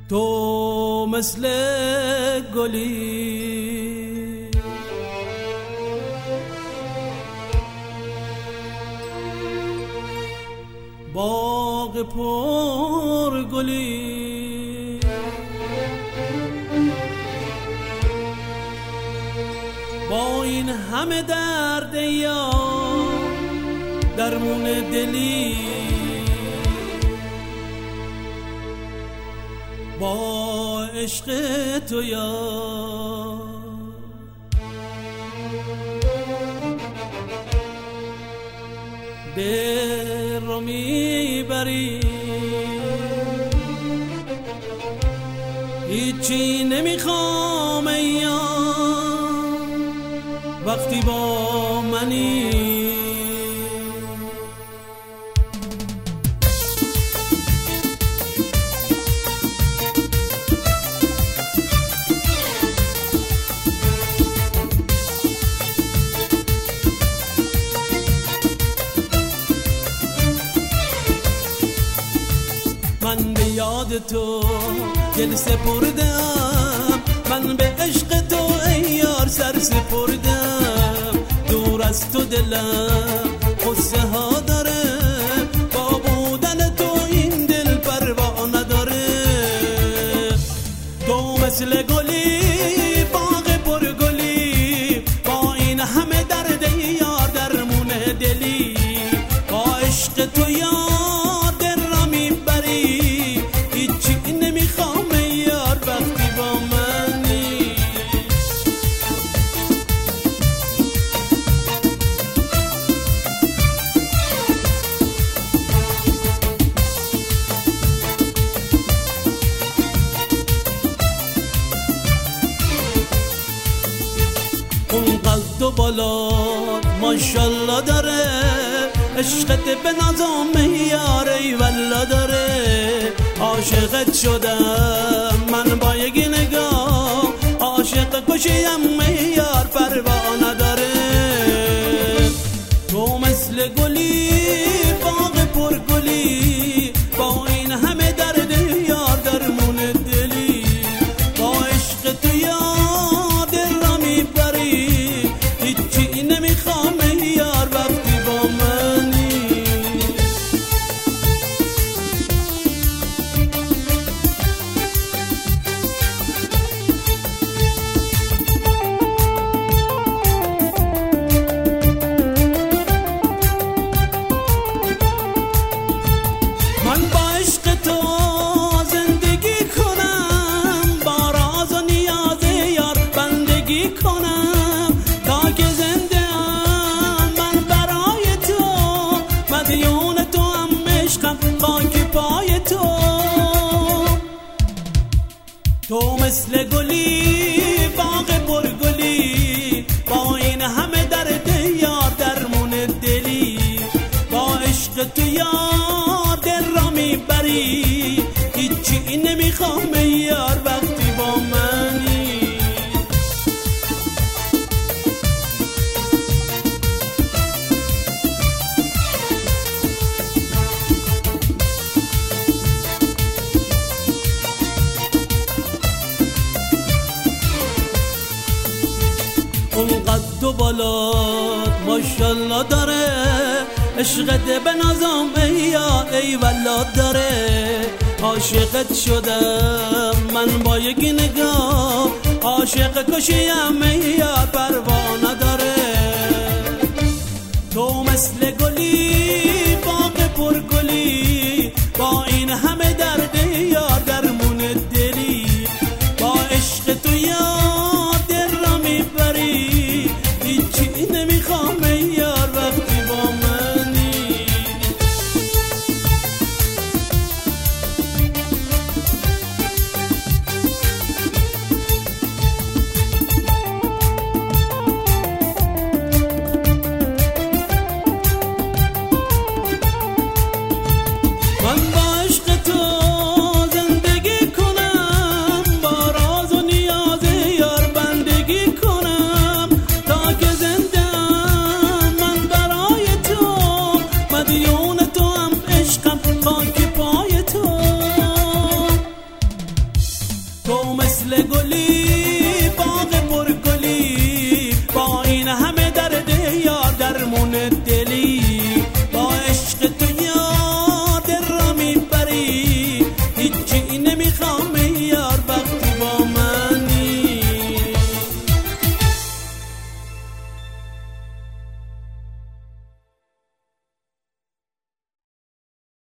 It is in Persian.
تو مثل گلی باغ پر گلی با این همه درد یا درمون دلی با عشق تو یا دل رو میبری هیچی نمیخوام یا وقتی با منی من به یاد تو دل سپردم، من به عشق تو ای یار سر سپردم. دور از تو دلم قصه ها داره، با بودن تو این دل پروا نداره. تو مثل گلی باغ پر گلی با این همه درد یار درمون دلی. با عشق تو یار اون قد و بالات ماشالله داره، عشقت به نظام یار ای والله داره. عاشقت شدم من با یک نگاه، عاشق کشیم یار پروا نداره. تو مثل گلی باغ پر گلی با این همه درد یار درمون دلی. با عشق تو یار تو مثل گلی باغ پر گلی با این همه درد یار درمون دلی. با عشق تو یار دل را میبری، هیچی نمیخوام یار وقتی با منی. اون قد و بالات ماشالله داره، عشقت به نظام ای والله داره. عاشقت شدم من با یک نگاه، عاشق کشیم یار پروا نداره. تو مثل گلی باغ پر گلی با این همه درد یار درمون دلی. با عشق تو یار دل را میبری، هیچی نمیخوام یار وقتی با منی. من با عشق تو تو مثل گلی